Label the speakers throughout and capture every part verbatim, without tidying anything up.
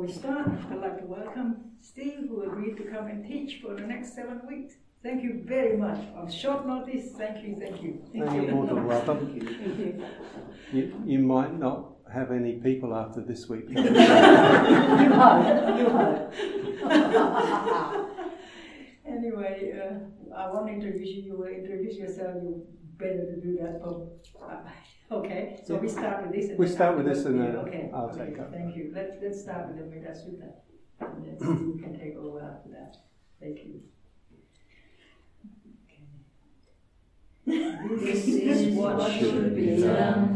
Speaker 1: we start, I'd like to welcome Steve, who agreed to come and teach for the next seven weeks. Thank you very much. On short notice, thank you, thank you.
Speaker 2: Thank you. You're more than welcome. You, you might not have any people after this week.
Speaker 1: You hope, you hope. Anyway, uh, I won't introduce you, you will introduce yourself, you better to do that. Oh, uh, okay, so we start with this. And
Speaker 2: we start with this and then
Speaker 1: yeah, okay.
Speaker 2: I'll
Speaker 1: okay.
Speaker 2: take up.
Speaker 1: Thank you. Let's, let's start with the Metta Sutta, and then you can take over after that. Thank you.
Speaker 3: This is what should be done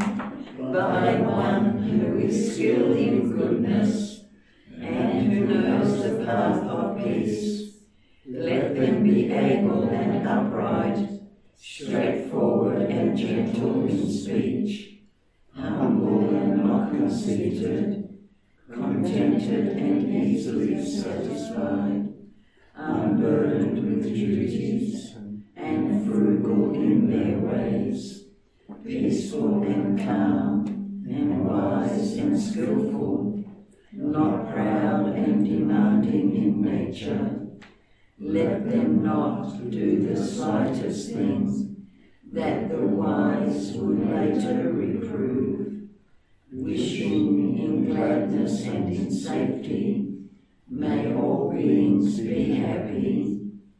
Speaker 3: by one who is skilled in goodness and who knows the path of peace. Let them be able and upright, straightforward and gentle in speech, humble and not conceited, contented and easily satisfied, unburdened with duties, and frugal in their ways, peaceful and calm, and wise and skillful, not proud and demanding in nature. Let them not do the slightest thing that the wise would later reprove, wishing in gladness and in safety, may all beings be happy.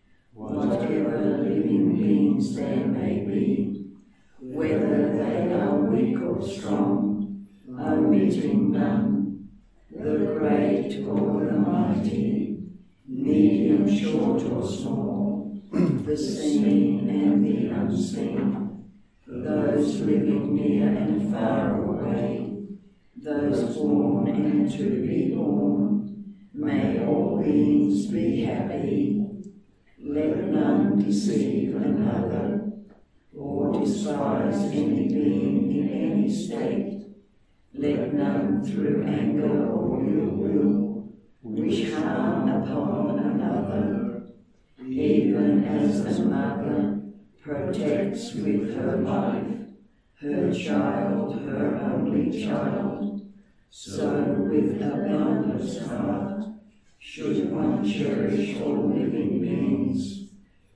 Speaker 3: Whatever living beings there may be, whether they are weak or strong, omitting none, the great or the mighty, medium, short or small, the seen and the unseen, those living near and far away, those born and to be born, may all beings be happy. Let none deceive another, or despise any being in any state. Let none through anger or ill will wish harm upon another, even as the mother protects with her life her child, her only child, so with a boundless heart should one cherish all living beings,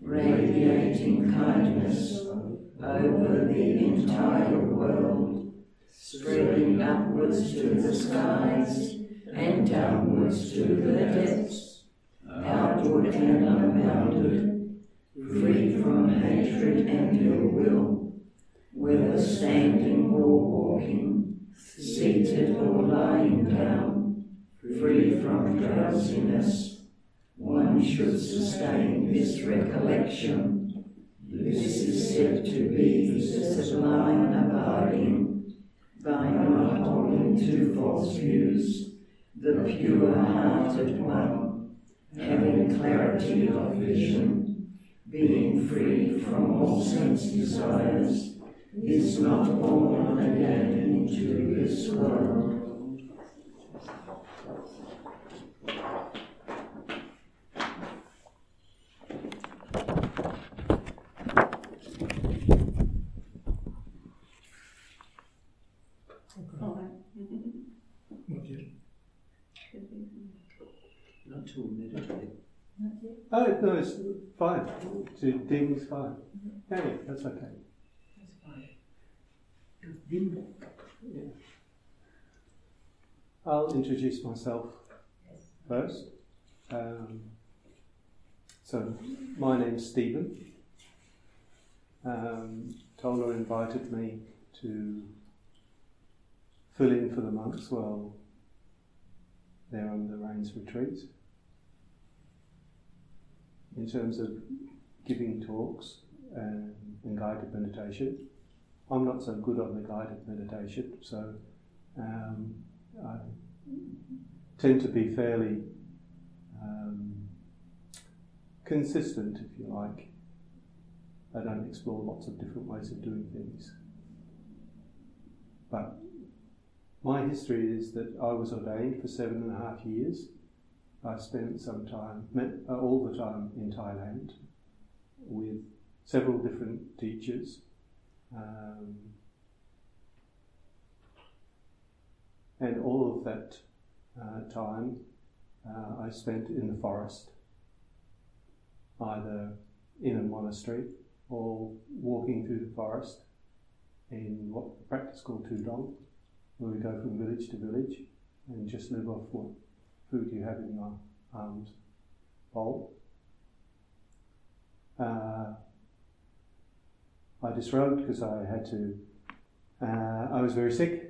Speaker 3: radiating kindness over the entire world, spreading upwards to the skies and downwards to the depths, outward and unbounded, free from hatred and ill will, whether standing or walking, seated or lying down, free from drowsiness. One should sustain this recollection. This is said to be the sublime abiding, by not holding to false views, the pure-hearted one, having clarity of vision, being free from all sense desires, is not born again into this world.
Speaker 4: Not too meditative.
Speaker 2: Oh, no, it's fine. To ding is fine. Yeah, yeah, that's okay.
Speaker 4: That's fine.
Speaker 2: Yeah. I'll introduce myself first. Um, so, my name's Stephen. Um, Tola invited me to fill in for the monks while they're on the Rains retreat. In terms of giving talks and, and guided meditation. I'm not so good on the guided meditation, so um, I tend to be fairly um, consistent, if you like. I don't explore lots of different ways of doing things. But my history is that I was ordained for seven and a half years. I spent some time, uh, all the time in Thailand, with several different teachers. Um, and all of that uh, time uh, I spent in the forest, either in a monastery or walking through the forest in what the practice called Tudong, where we go from village to village and just live off what food you have in your arms bowl. Uh, I disrobed because I had to, uh, I was very sick.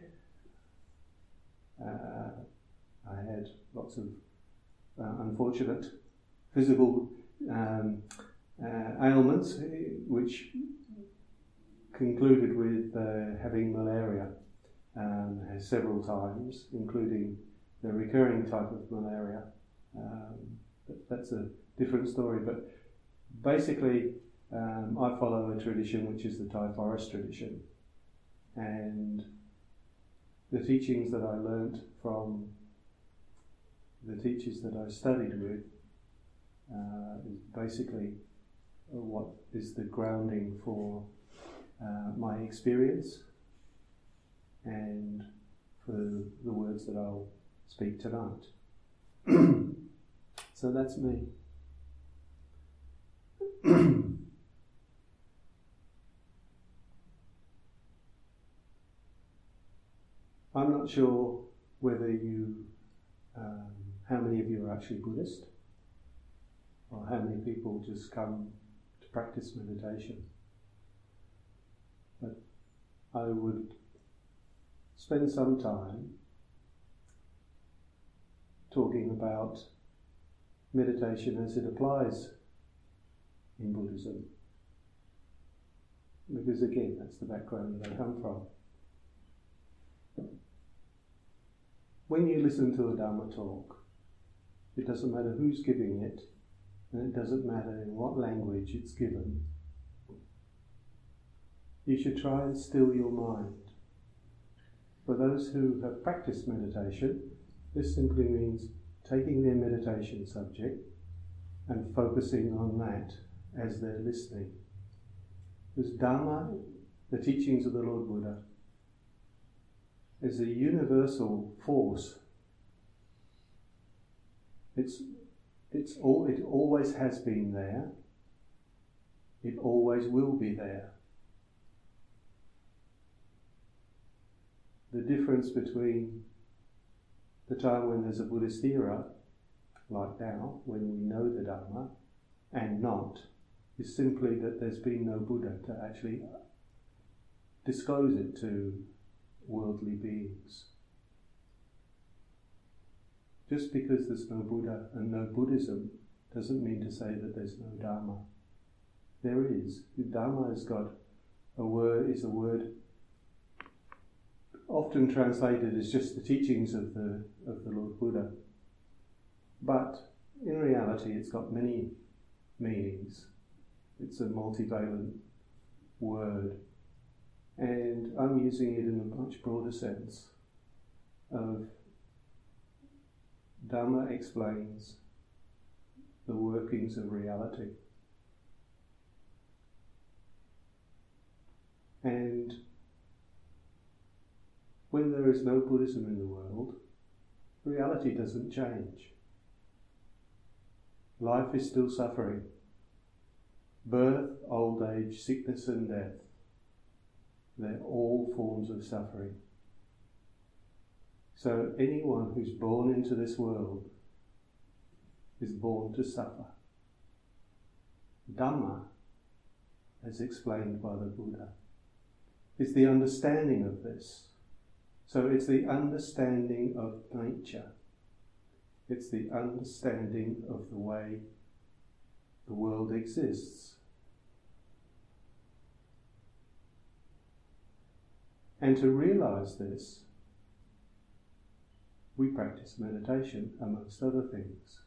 Speaker 2: Uh, I had lots of uh, unfortunate physical um, uh, ailments, which concluded with uh, having malaria um, several times, including the recurring type of malaria. Um, but that's a different story. But basically, um, I follow a tradition which is the Thai forest tradition, and the teachings that I learnt from the teachers that I studied with uh, is basically what is the grounding for uh, my experience and for the words that I'll speak tonight. So that's me. I'm not sure whether you, um, how many of you are actually Buddhist, or how many people just come to practice meditation. But I would spend some time talking about meditation as it applies in Buddhism. Because again, that's the background that I come from. When you listen to a Dharma talk, it doesn't matter who's giving it, and it doesn't matter in what language it's given. You should try and still your mind. For those who have practiced meditation, this simply means taking their meditation subject and focusing on that as they're listening. Because Dharma, the teachings of the Lord Buddha, is a universal force. It's, it's all, it always has been there. It always will be there. The difference between the time when there's a Buddhist era, like now, when we know the Dharma, and not, is simply that there's been no Buddha to actually disclose it to worldly beings. Just because there's no Buddha and no Buddhism doesn't mean to say that there's no Dharma. There is. Dharma has got a word, is a word often translated as just the teachings of the of the Lord Buddha. But in reality it's got many meanings. It's a multivalent word. And I'm using it in a much broader sense of Dharma explains the workings of reality. And when there is no Buddhism in the world, reality doesn't change. Life is still suffering. Birth, old age, sickness and death. They're all forms of suffering. So anyone who's born into this world is born to suffer. Dhamma, as explained by the Buddha, is the understanding of this. So it's the understanding of nature. It's the understanding of the way the world exists. And to realise this, we practice meditation, amongst other things.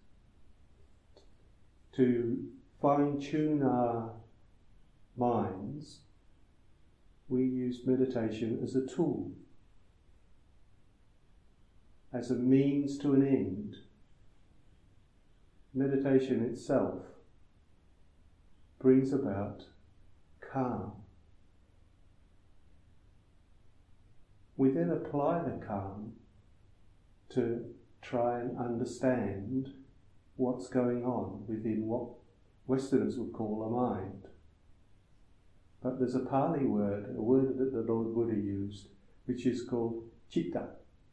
Speaker 2: To fine-tune our minds, we use meditation as a tool, as a means to an end. Meditation itself brings about calm. We then apply the calm to try and understand what's going on within what Westerners would call a mind. But there's a Pali word, a word that the Lord Buddha used, which is called citta.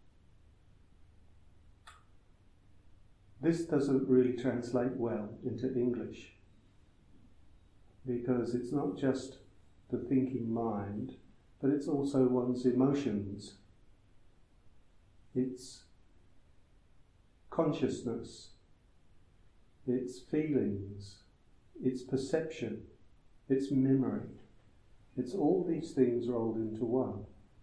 Speaker 2: This doesn't really translate well into English, because it's not just the thinking mind, but it's also one's emotions. It's consciousness, it's feelings, it's perception, it's memory. It's all these things rolled into one.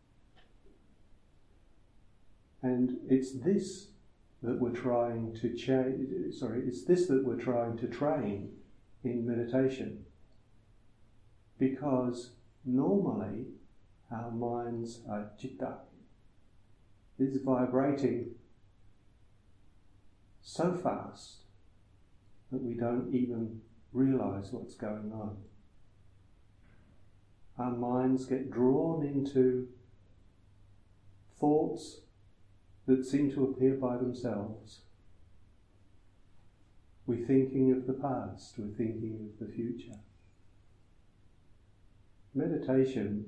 Speaker 2: And it's this that we're trying to change, sorry, it's this that we're trying to train in meditation. Because normally our minds are citta, is vibrating so fast that we don't even realize what's going on. Our minds get drawn into thoughts that seem to appear by themselves. We're thinking of the past, we're thinking of the future. Meditation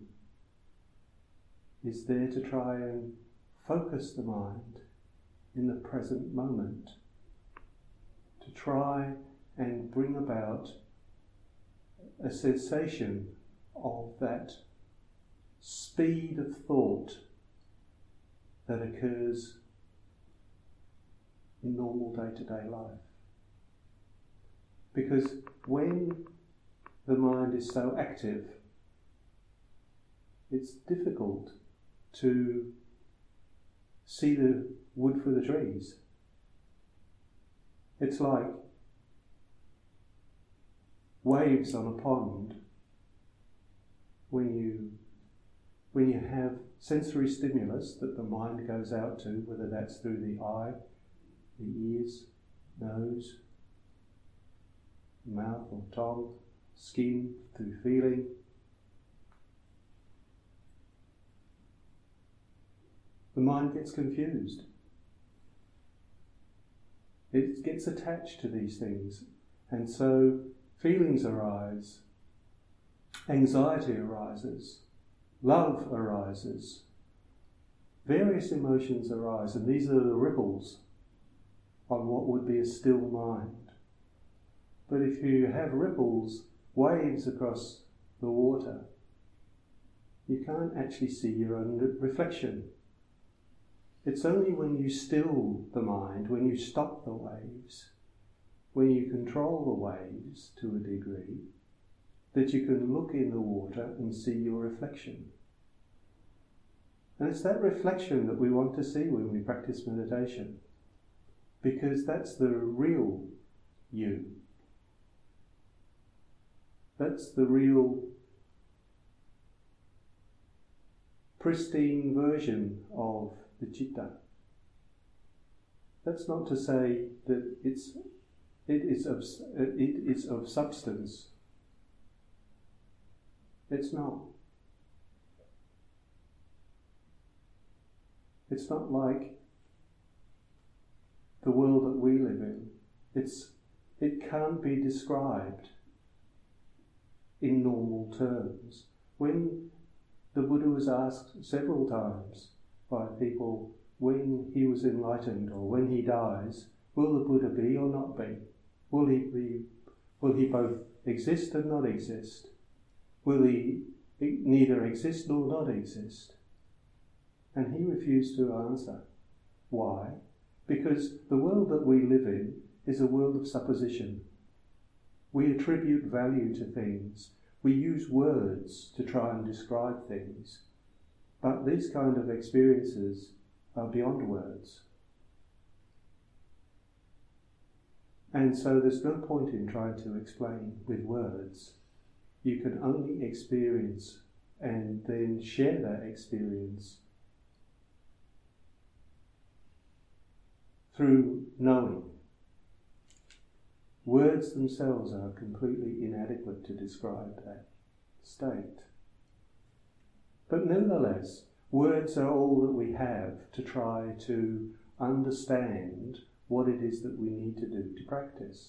Speaker 2: is there to try and focus the mind in the present moment, to try and bring about a cessation of that speed of thought that occurs in normal day-to-day life. Because when the mind is so active, it's difficult to see the wood for the trees. It's like waves on a pond. When you when you have sensory stimulus that the mind goes out to, whether that's through the eye, the ears, nose, mouth or tongue, skin, through feeling, the mind gets confused. It gets attached to these things, and so feelings arise, anxiety arises, love arises, various emotions arise, and these are the ripples on what would be a still mind. But if you have ripples, waves across the water, you can't actually see your own reflection. It's only when you still the mind, when you stop the waves, when you control the waves to a degree, that you can look in the water and see your reflection. And it's that reflection that we want to see when we practice meditation, because that's the real you. That's the real pristine version of the citta. That's not to say that it's it is of it is of substance. It's not. It's not like the world that we live in. It's it can't be described in normal terms. When the Buddha was asked several times by people when he was enlightened or when he dies, will the Buddha be or not be? Will he be? Will he both exist and not exist? Will he neither exist nor not exist? And he refused to answer. Why? Because the world that we live in is a world of supposition. We attribute value to things. We use words to try and describe things. But these kind of experiences are beyond words. And so there's no point in trying to explain with words. You can only experience and then share that experience through knowing. Words themselves are completely inadequate to describe that state. But nevertheless, words are all that we have to try to understand what it is that we need to do to practice.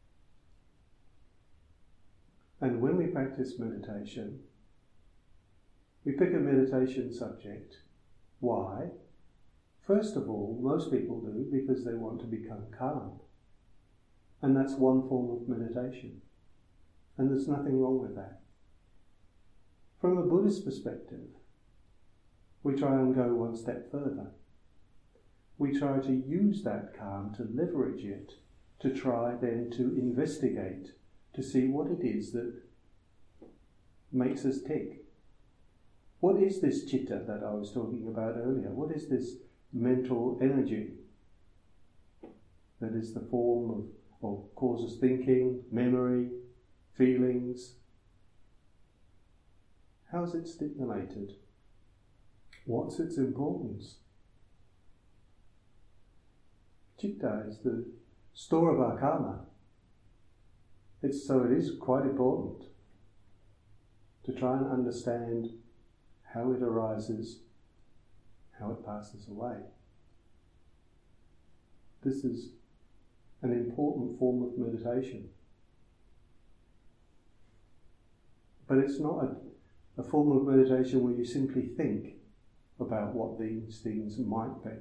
Speaker 2: And when we practice meditation, we pick a meditation subject. Why? First of all, most people do because they want to become calm. And that's one form of meditation. And there's nothing wrong with that. From a Buddhist perspective, we try and go one step further. We try to use that calm to leverage it, to try then to investigate, to see what it is that makes us tick. What is this citta that I was talking about earlier? What is this mental energy that is the form of, or causes thinking, memory, feelings? How is it stimulated? What's its importance? Citta is the store of our karma. It's, so it is quite important to try and understand how it arises, how it passes away. This is an important form of meditation. But it's not a, a form of meditation where you simply think about what these things might be.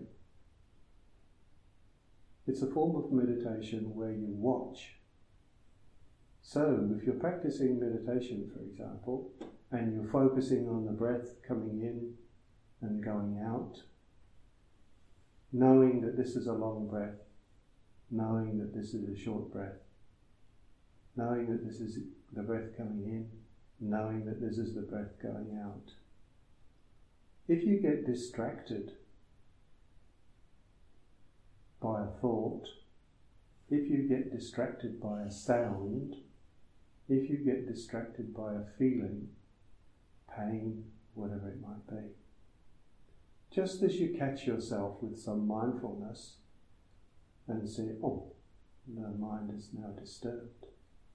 Speaker 2: It's a form of meditation where you watch. So, if you're practicing meditation, for example, and you're focusing on the breath coming in and going out, knowing that this is a long breath, knowing that this is a short breath, knowing that this is the breath coming in, knowing that this is the breath going out. If you get distracted by a thought, if you get distracted by a sound, if you get distracted by a feeling, pain, whatever it might be, just as you catch yourself with some mindfulness and say, oh, the mind is now disturbed.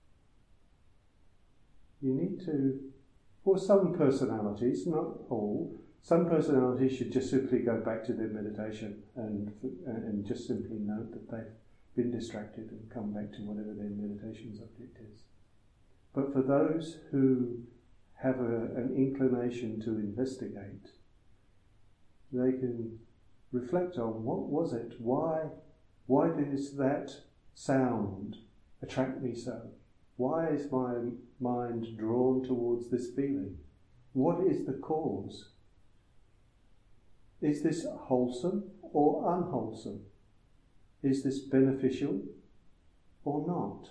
Speaker 2: You need to, for some personalities, not all, some personalities should just simply go back to their meditation and and just simply note that they've been distracted and come back to whatever their meditation subject is. But for those who have a, an inclination to investigate, they can reflect on what was it, why, why does that sound attract me so? Why is my mind drawn towards this feeling? What is the cause? Is this wholesome or unwholesome? Is this beneficial or not?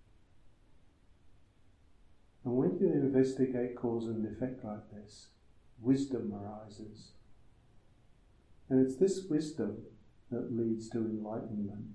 Speaker 2: And when you investigate cause and effect like this, wisdom arises. And it's this wisdom that leads to enlightenment.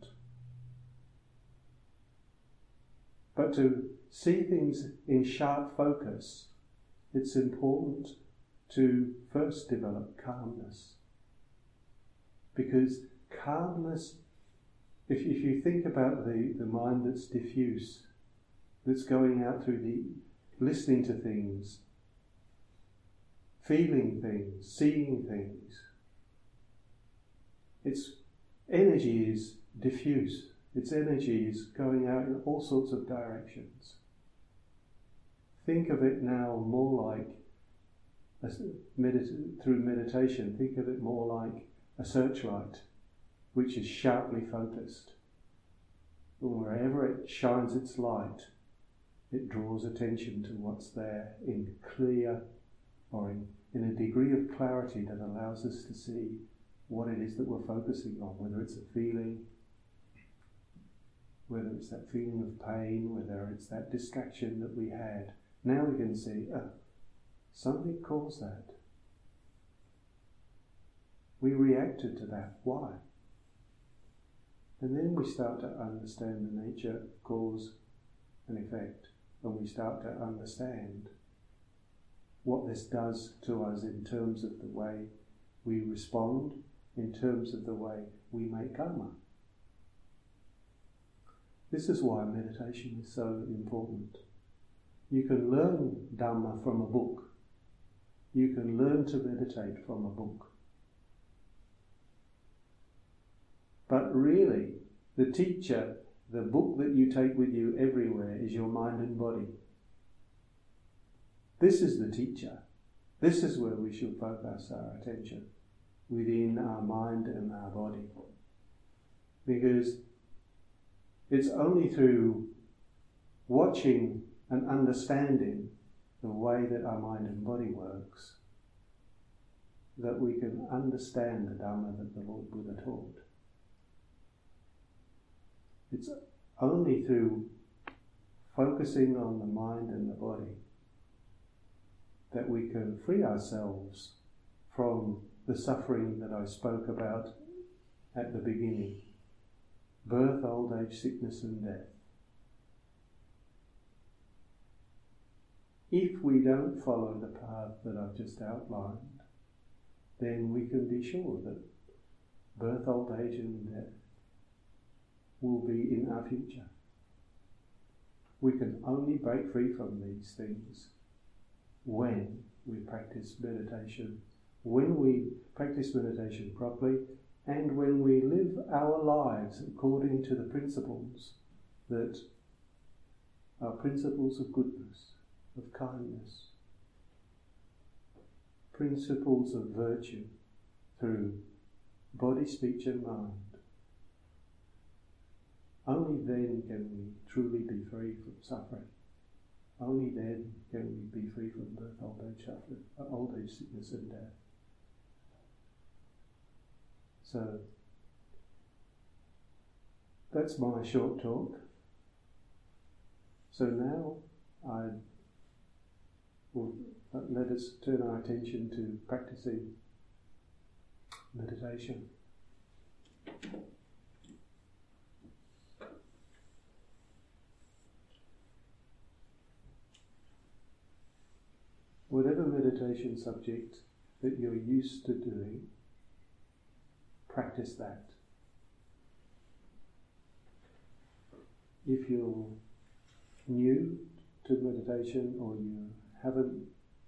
Speaker 2: But to see things in sharp focus, it's important to first develop calmness. Because calmness, if, if you think about the, the mind that's diffuse, that's going out through the listening to things, feeling things, seeing things, its energy is diffuse. Its energy is going out in all sorts of directions. Think of it now more like, a medit- through meditation, think of it more like a searchlight, which is sharply focused. And wherever it shines its light, it draws attention to what's there in clear, or in, in a degree of clarity that allows us to see what it is that we're focusing on, whether it's a feeling, whether it's that feeling of pain, whether it's that distraction that we had. Now we can see, oh, something caused that. We reacted to that. Why? And then we start to understand the nature of cause and effect, and we start to understand what this does to us in terms of the way we respond, in terms of the way we make karma. This is why meditation is so important. You can learn Dhamma from a book. You can learn to meditate from a book. But really, the teacher, the book that you take with you everywhere is your mind and body. This is the teacher. This is where we should focus our attention, within our mind and our body. Because it's only through watching and understanding the way that our mind and body works that we can understand the Dharma that the Lord Buddha taught. It's only through focusing on the mind and the body that we can free ourselves from the suffering that I spoke about at the beginning. Birth, old age, sickness and death. If we don't follow the path that I've just outlined, then we can be sure that birth, old age and death will be in our future. We can only break free from these things when we practice meditation, when we practice meditation properly, and when we live our lives according to the principles that are principles of goodness, of kindness, principles of virtue through body, speech and mind. Only then can we truly be free from suffering. Only then can we be free from birth, old age, suffering, old age, sickness and death. So, that's my short talk. So now I will let us turn our attention to practicing meditation. Whatever meditation subject that you're used to doing, practice that. If you're new to meditation or you haven't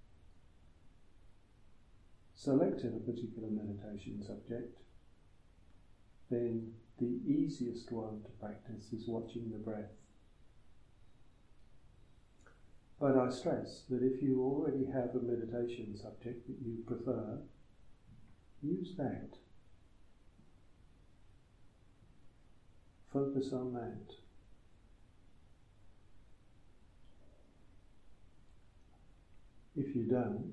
Speaker 2: selected a particular meditation subject, then the easiest one to practice is watching the breath. But I stress that if you already have a meditation subject that you prefer, use that. Focus on that. If you don't,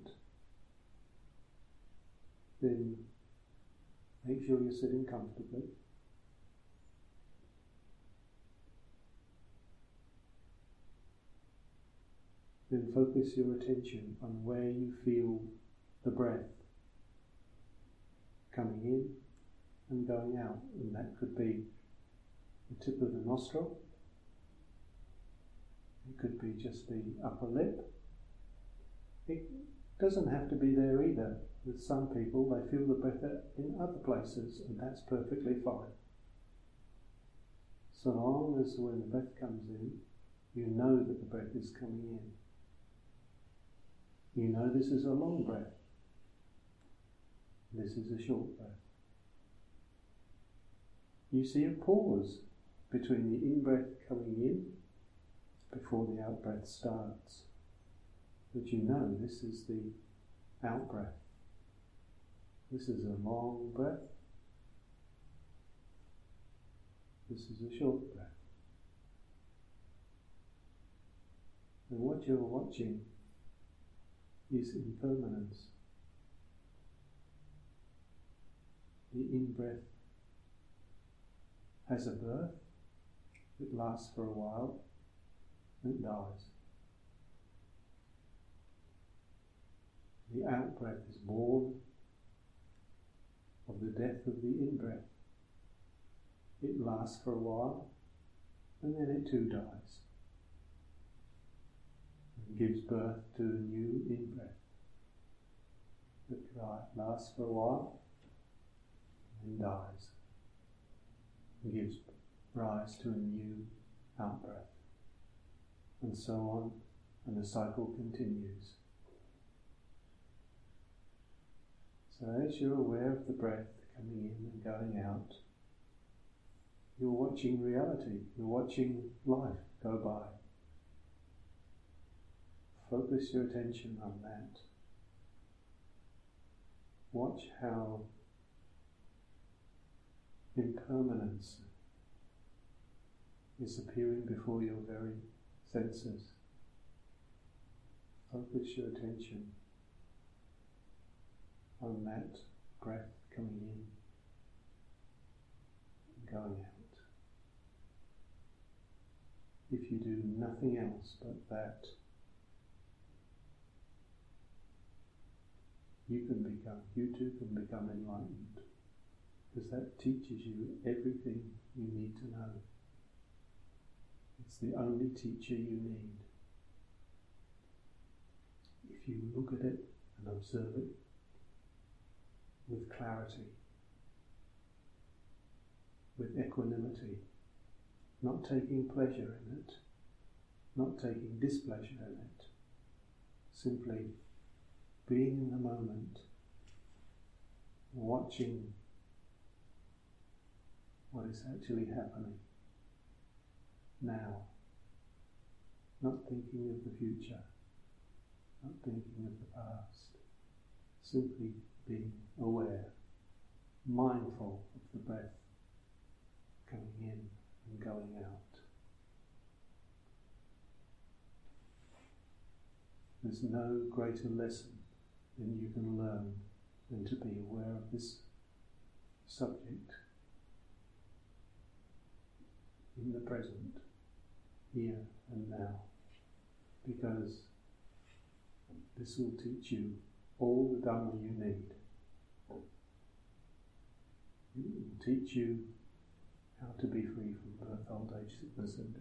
Speaker 2: then make sure you're sitting comfortably. Then focus your attention on where you feel the breath coming in and going out. And that could be the tip of the nostril. It could be just the upper lip. It doesn't have to be there either. With some people, they feel the breath in other places, and that's perfectly fine. So long as when the breath comes in, you know that the breath is coming in. You know this is a long breath. This is a short breath. You see a pause between the in-breath coming in before the out-breath starts. But you know this is the out-breath. This is a long breath. This is a short breath. And what you're watching is impermanence. The in-breath has a birth, it lasts for a while, and it dies. The out-breath is born of the death of the in-breath. It lasts for a while, and then it too dies. And gives birth to a new in-breath. It lasts for a while, and dies. And gives rise to a new out-breath. And so on, and the cycle continues. So as you're aware of the breath coming in and going out, You're watching reality. You're watching life go by. Focus your attention on that. Watch how impermanence is appearing before your very senses. Focus your attention on that breath coming in and going out. If you do nothing else but that, you can become, you too can become enlightened, because that teaches you everything you need to know. It's the only teacher you need. If you look at it and observe it with clarity, with equanimity, not taking pleasure in it, not taking displeasure in it, simply being in the moment, watching what is actually happening now, not thinking of the future, not thinking of the past, simply being aware, mindful of the breath coming in and going out. There's no greater lesson than you can learn than to be aware of this subject in the present, here and now, because this will teach you all the Dhamma you need. It will teach you how to be free from birth, old age, sickness and death.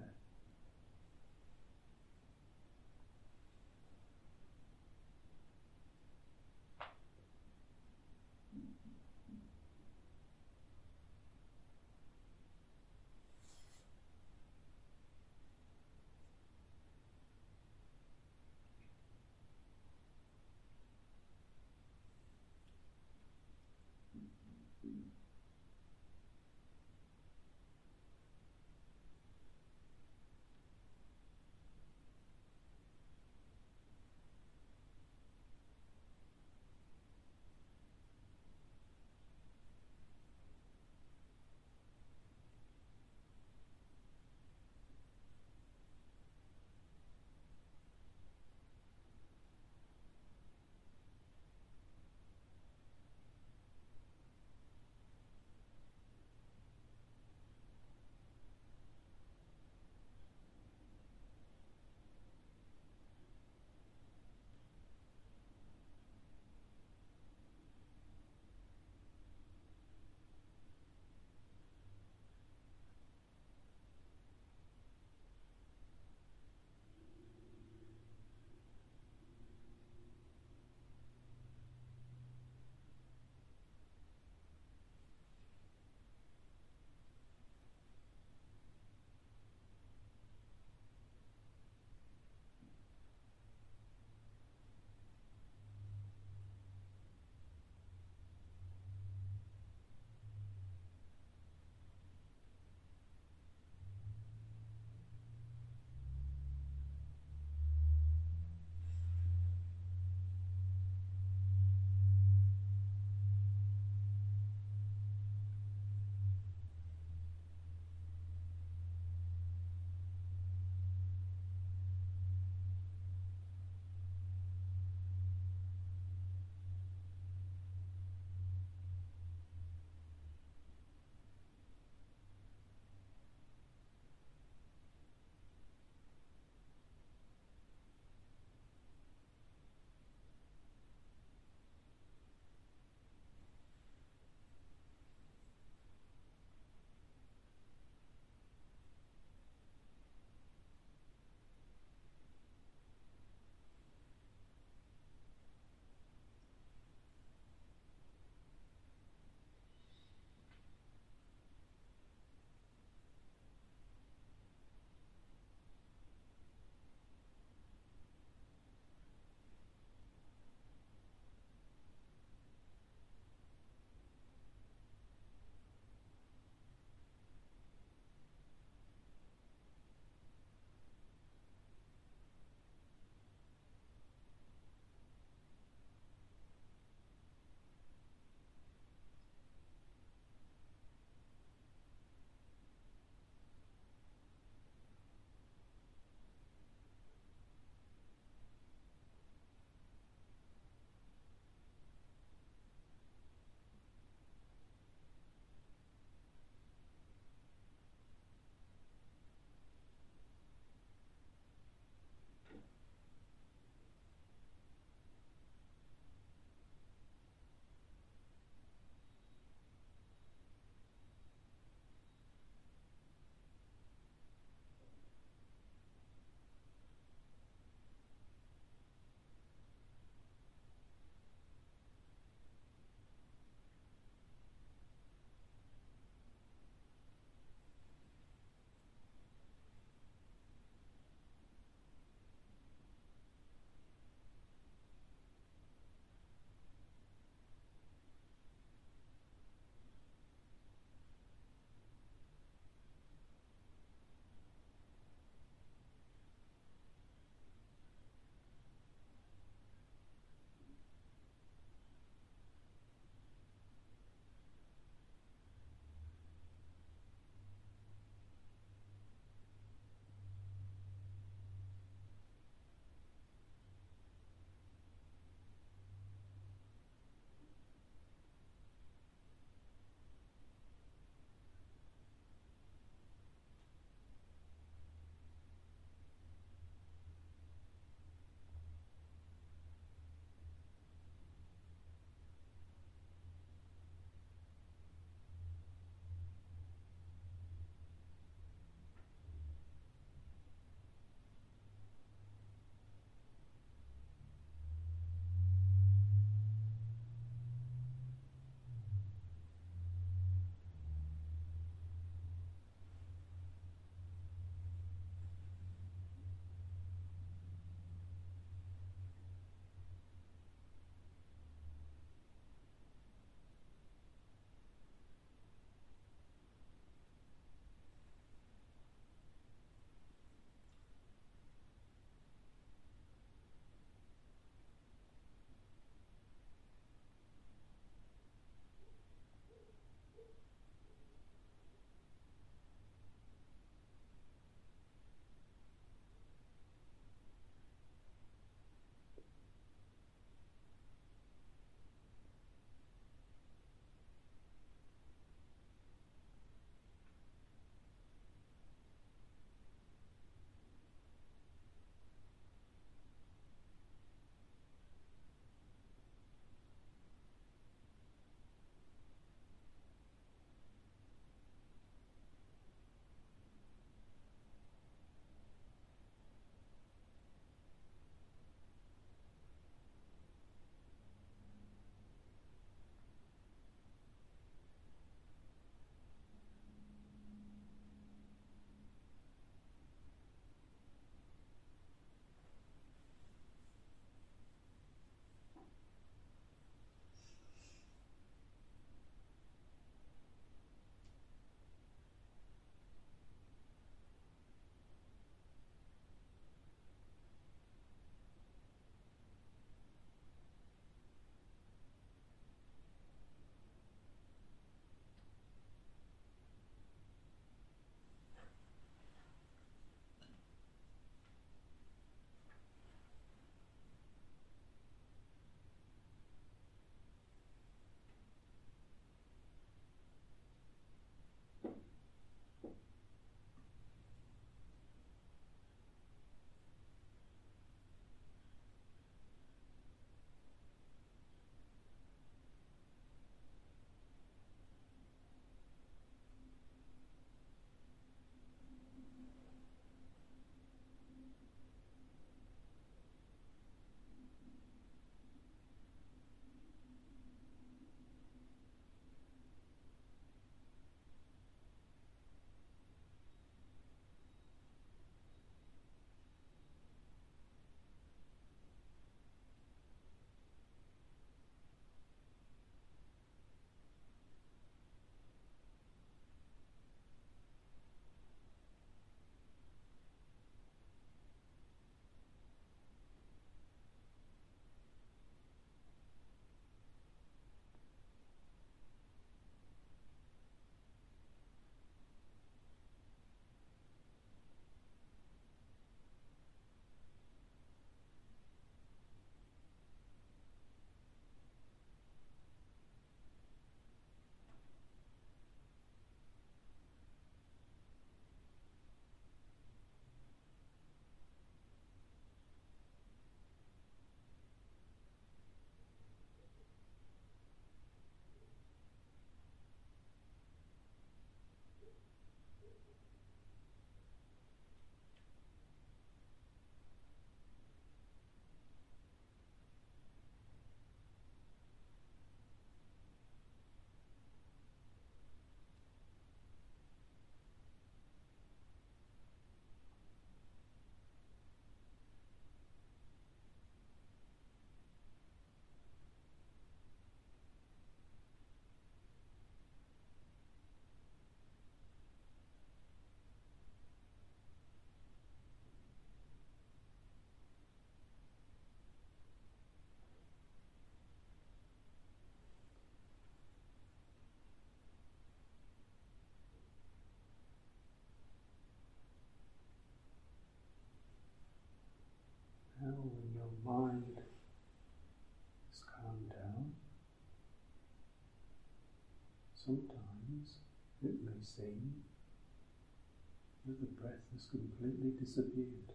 Speaker 2: seen that the breath has completely disappeared.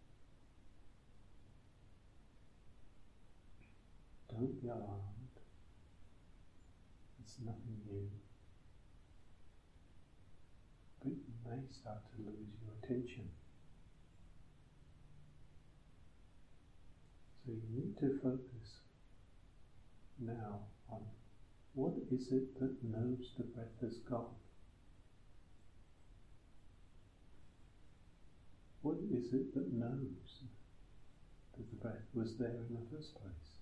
Speaker 2: Don't be alarmed. It's nothing new. But you may start to lose your attention. So you need to focus now on what is it that knows the breath has gone. What is it that knows that the breath was there in the first place?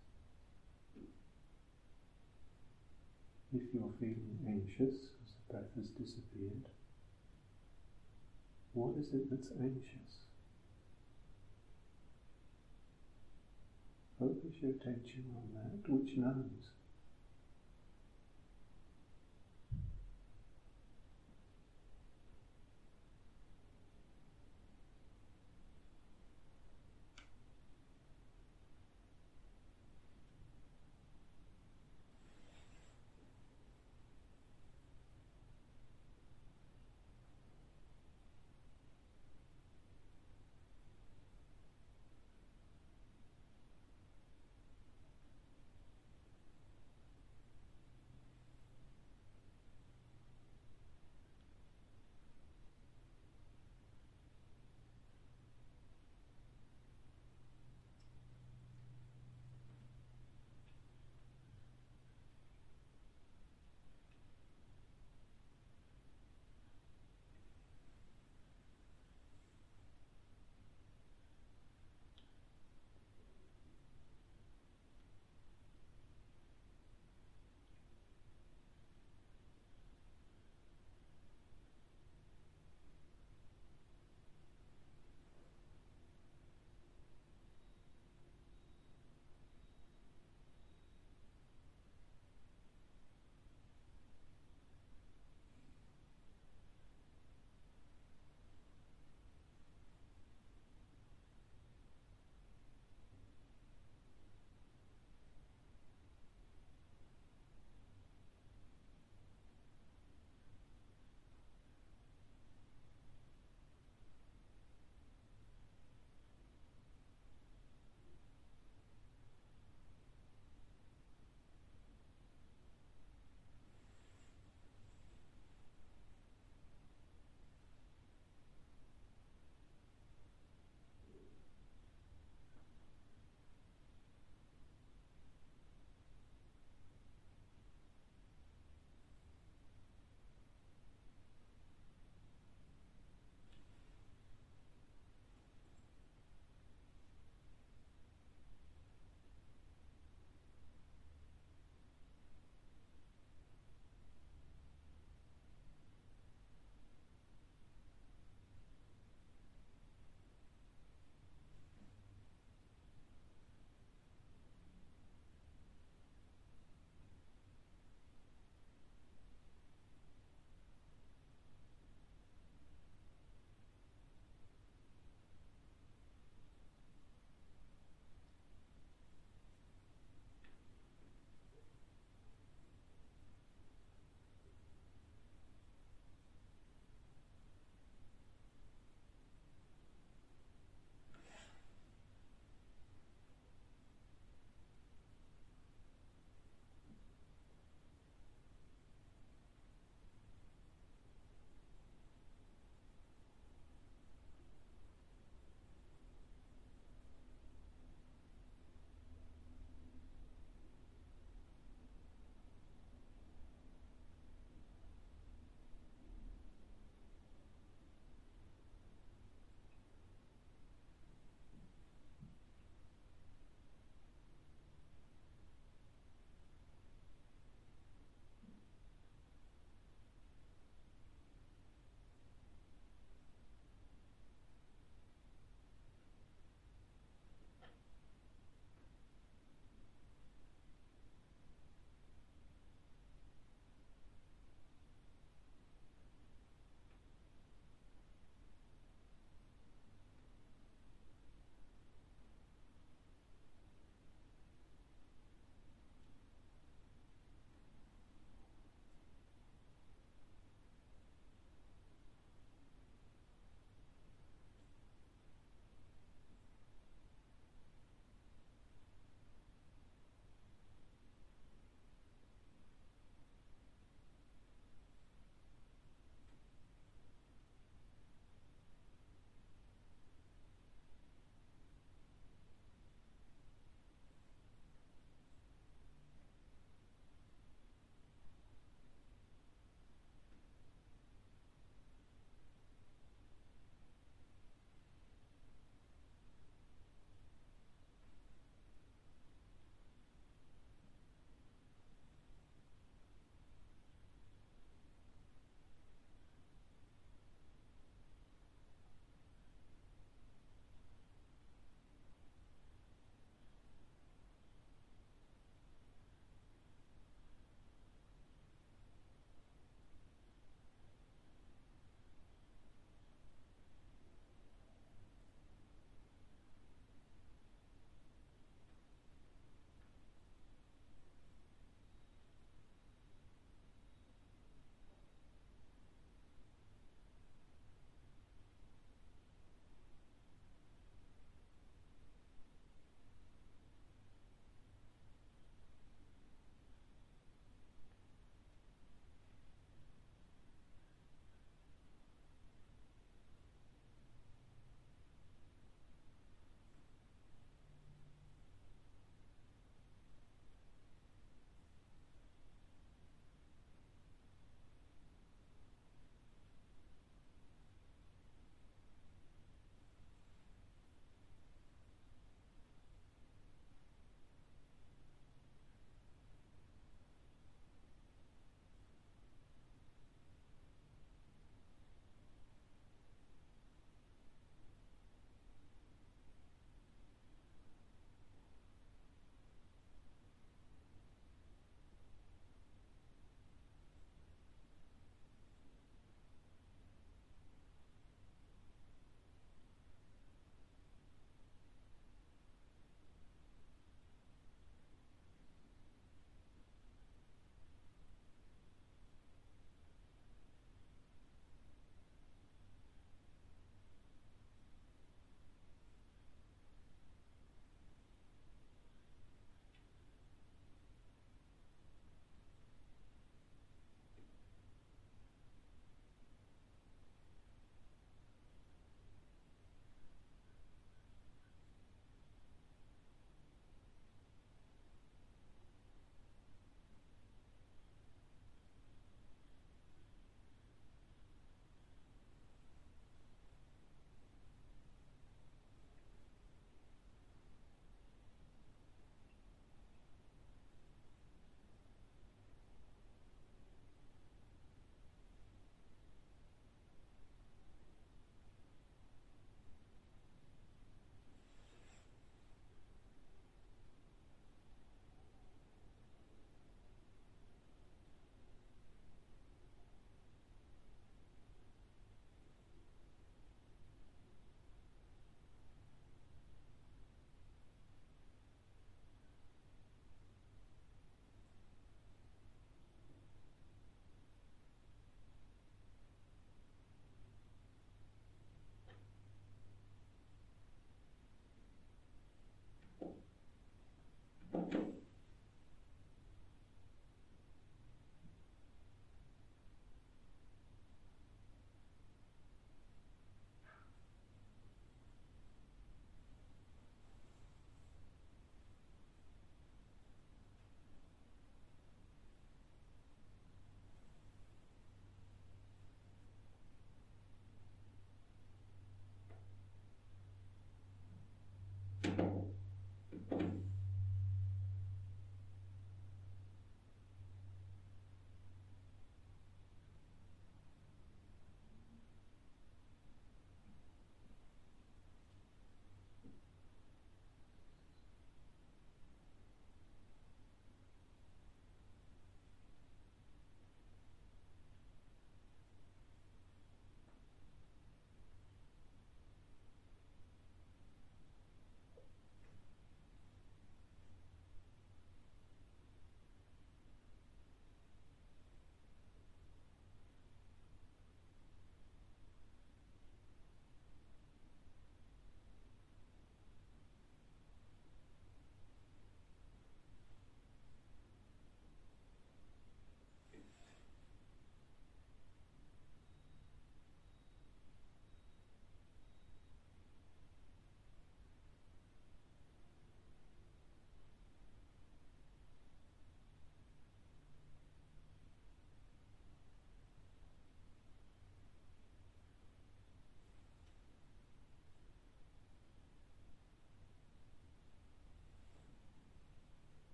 Speaker 2: If you're feeling anxious because the breath has disappeared, what is it that's anxious? Focus your attention on that which knows.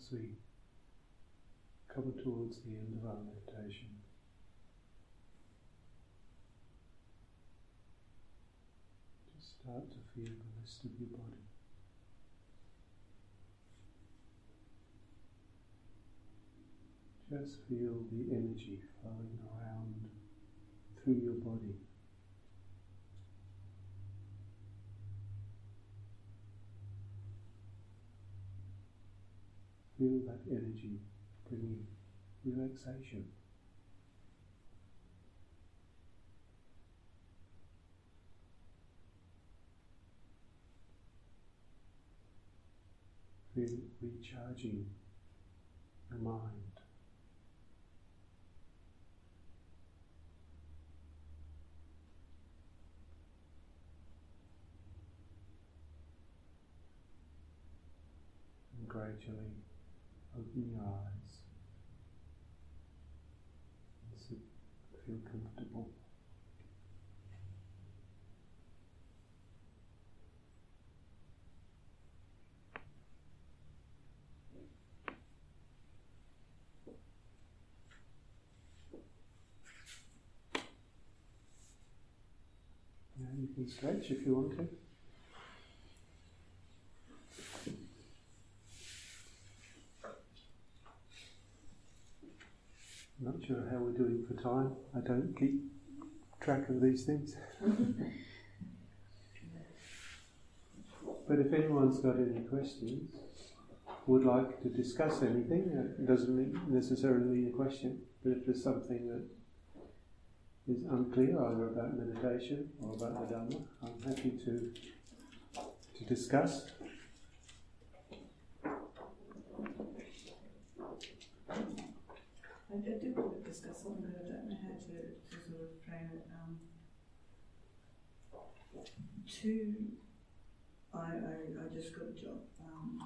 Speaker 2: as we come towards the end of our meditation, just start to feel the rest of your body. Just feel the energy flowing around through your body. Feel that energy bringing relaxation. Feel it recharging the mind. And gradually open your eyes and sit, feel comfortable. Now you can stretch if you want to. Not sure how we're doing for time. I don't keep track of these things. But if anyone's got any questions, would like to discuss anything, it doesn't necessarily mean a question, but if there's something that is unclear either about meditation or about the Dhamma, I'm happy to to discuss.
Speaker 5: I did want to discuss something, but I don't know how to, to sort of frame it. Um, to, I, I, I just got a job, um,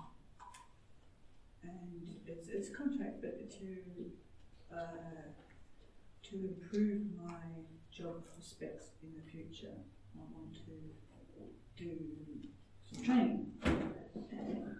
Speaker 5: and it's it's a contract, but to uh, to improve my job prospects in the future, I want to do some training. And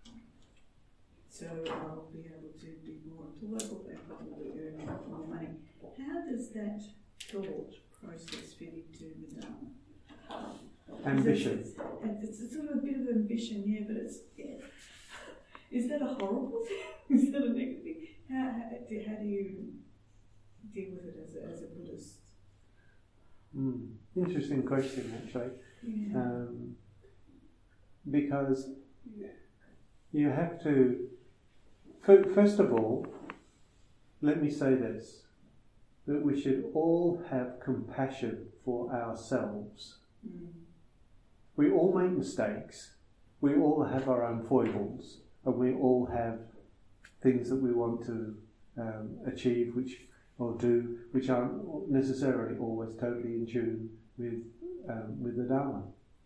Speaker 5: so I'll be able to be more employable and probably earn more money. How does that thought process fit into the Dhamma?
Speaker 2: Ambition.
Speaker 5: It's, it's, it's sort of a bit of ambition, yeah, but it's, yeah. Is that a horrible thing? Is that a negative thing? How, how, do, how do you deal with it as a, as a Buddhist?
Speaker 2: Mm. Interesting question, actually.
Speaker 5: Yeah.
Speaker 2: Um, because you have to, first of all, let me say this, that we should all have compassion for ourselves.
Speaker 5: Mm.
Speaker 2: We all make mistakes, we all have our own foibles, and we all have things that we want to um, achieve which or do which aren't necessarily always totally in tune with um, with the Dhamma.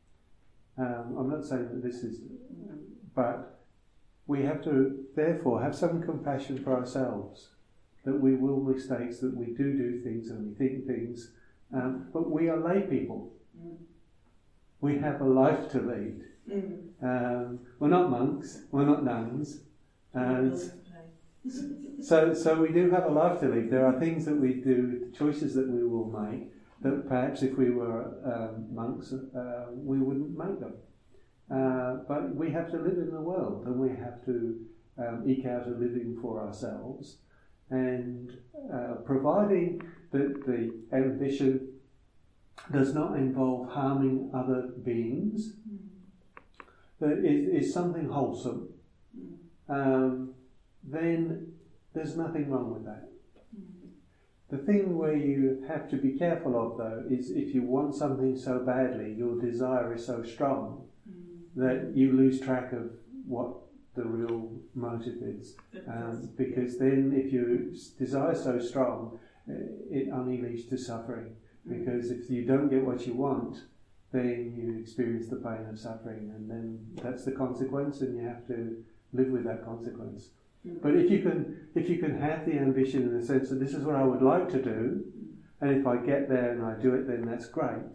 Speaker 2: Um, I'm not saying that this is, but we have to therefore have some compassion for ourselves, that we will mistakes, that we do do things and we think things, um, but we are lay people.
Speaker 5: Mm.
Speaker 2: We have a life to lead.
Speaker 5: Mm.
Speaker 2: Um, we're not monks, we're not nuns, and
Speaker 5: Bills to pay.
Speaker 2: so so we do have a life to lead. There are things that we do, choices that we will make, that perhaps if we were um, monks, uh, we wouldn't make them. Uh, but we have to live in the world, and we have to um, eke out a living for ourselves. And uh, providing that the ambition does not involve harming other beings,
Speaker 5: Mm.
Speaker 2: that is, is something wholesome,
Speaker 5: Mm.
Speaker 2: um, then there's nothing wrong with that.
Speaker 5: Mm.
Speaker 2: The thing where you have to be careful of, though, is if you want something so badly, your desire is so strong
Speaker 5: Mm.
Speaker 2: that you lose track of what the real motive is. Um, because then if your desire is so strong, it only leads to suffering. Because if you don't get what you want, then you experience the pain of suffering, and then that's the consequence, and you have to live with that consequence.
Speaker 5: Mm.
Speaker 2: But if you can, if you can have the ambition in the sense that this is what I would like to do, and if I get there and I do it, then that's great.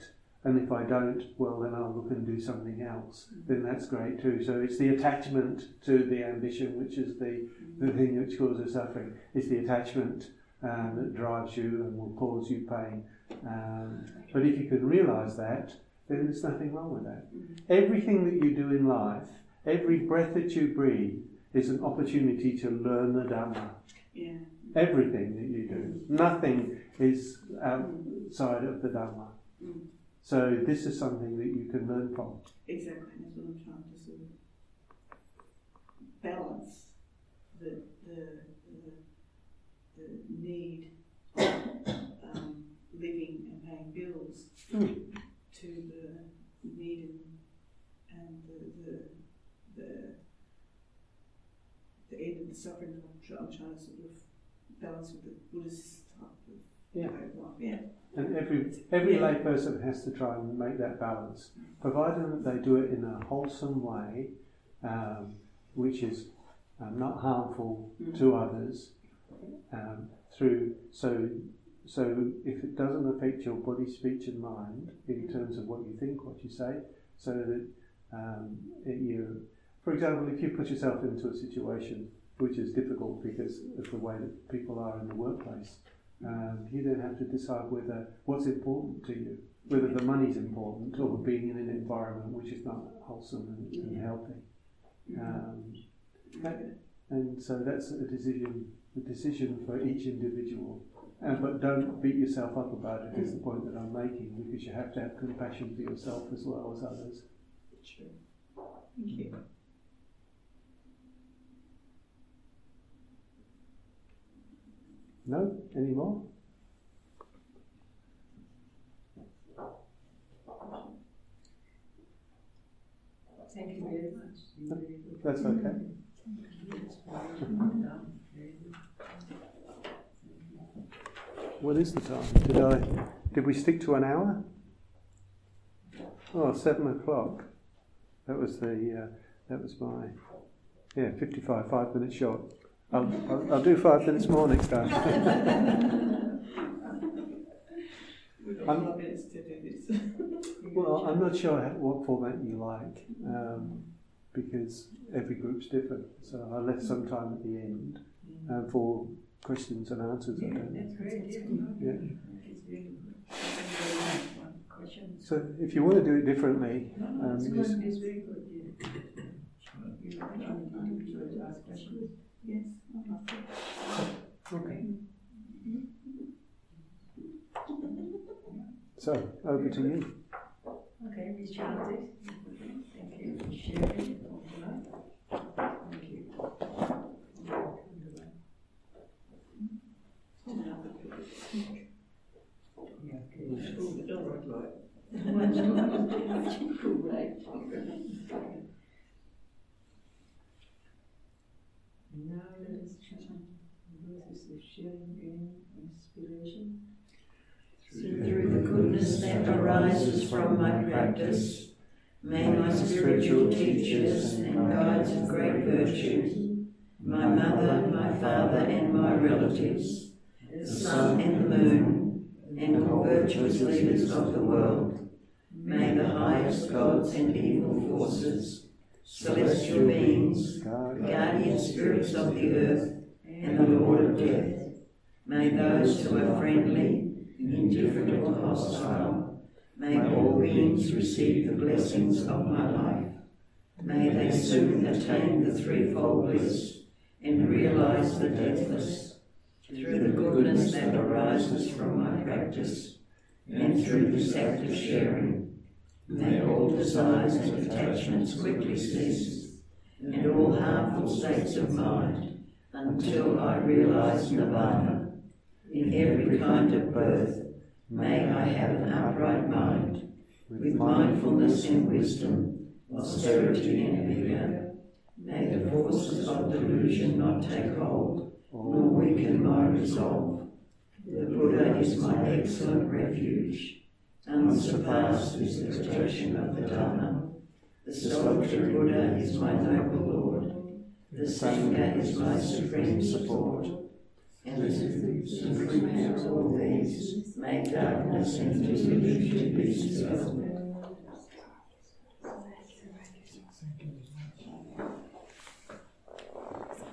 Speaker 2: and if I don't, well, then I'll look and do something else. Then that's great too. So it's the attachment to the ambition, which is the, the thing which causes suffering. It's the attachment um, that drives you and will cause you pain. Um, but if you can realise that, then there's nothing wrong with that. Everything that you do in life, every breath that you breathe, is an opportunity to learn the Dhamma.
Speaker 5: Yeah.
Speaker 2: Everything that you do. Nothing is outside of the Dhamma.
Speaker 5: Mm.
Speaker 2: So this is something that you can learn from.
Speaker 5: Exactly, that's what I'm trying to sort of balance the the the, the need of um, living and paying bills
Speaker 2: Mm.
Speaker 5: to the need and, and the, the the the end of the suffering. I'm trying, I'm trying to sort of balance with the Buddhist type of
Speaker 2: Yeah.
Speaker 5: way of life. Yeah.
Speaker 2: And every every
Speaker 5: Yeah.
Speaker 2: lay person has to try and make that balance, provided that they do it in a wholesome way, um, which is um, not harmful
Speaker 5: Mm.
Speaker 2: to others. Um, through so so if it doesn't affect your body, speech, and mind in terms of what you think, what you say, so that um, it, you, for example, if you put yourself into a situation which is difficult because of the way that people are in the workplace. Um, you then have to decide whether what's important to you, whether the money's important or being in an environment which is not wholesome and, and healthy. Um, that, and so that's a decision, a decision for each individual. Uh, but don't beat yourself up about it. Is the point that I'm making, because you have to have compassion for yourself as well as others.
Speaker 5: True. Thank you.
Speaker 2: No? Any more?
Speaker 1: Thank you very much.
Speaker 2: That's okay. What is the time? Did I? Did we stick to an hour? Oh, seven o'clock. That was the. Uh, that was my. Yeah, fifty-five. Five minutes short. I'll, I'll, I'll do five minutes more next time.
Speaker 5: We've got
Speaker 2: I'm-
Speaker 5: five minutes to do this.
Speaker 2: Well, I'm not sure how, what format you like, um, because every group's different. So I left some time at the end um, for questions and answers. I
Speaker 1: Yeah,
Speaker 2: think.
Speaker 1: that's great. Yeah.
Speaker 2: Yeah.
Speaker 1: It's really good. Very nice one. Questions.
Speaker 2: So if you want to do it differently,
Speaker 1: No,
Speaker 2: um,
Speaker 1: it's
Speaker 2: just-
Speaker 1: good. It's very good. Yeah. You want to ask questions?
Speaker 5: Yes.
Speaker 2: okay. So over to you.
Speaker 1: Okay, Miss Shanti. Thank you for sharing tonight. Thank you. Yeah, okay.
Speaker 5: Oh, the door.
Speaker 1: Cool, right? Now let us chant verses of sharing and inspiration.
Speaker 3: Through the goodness that arises from my practice, may my spiritual teachers and guides of great virtue, my mother, my father, and my relatives, the sun and the moon, and all virtuous leaders of the world, may the highest gods and evil forces, celestial beings, guardian spirits of the earth, and the Lord of death, may those who are friendly, indifferent or hostile, may all beings receive the blessings of my life. May they soon attain the threefold bliss and realize the deathless, through the goodness that arises from my practice, and through this act of sharing. May all desires and attachments quickly cease, and all harmful states of mind, until I realize Nirvana. In every kind of birth, may I have an upright mind, with mindfulness and wisdom, austerity and vigour. May the forces of delusion not take hold, nor weaken my resolve. The Buddha is my excellent refuge. Unsurpassed is the protection of the Dhamma. The solitary Buddha is my noble Lord. The Sangha is my supreme support. And the supreme of all these, may darkness and dissolution be dispelled.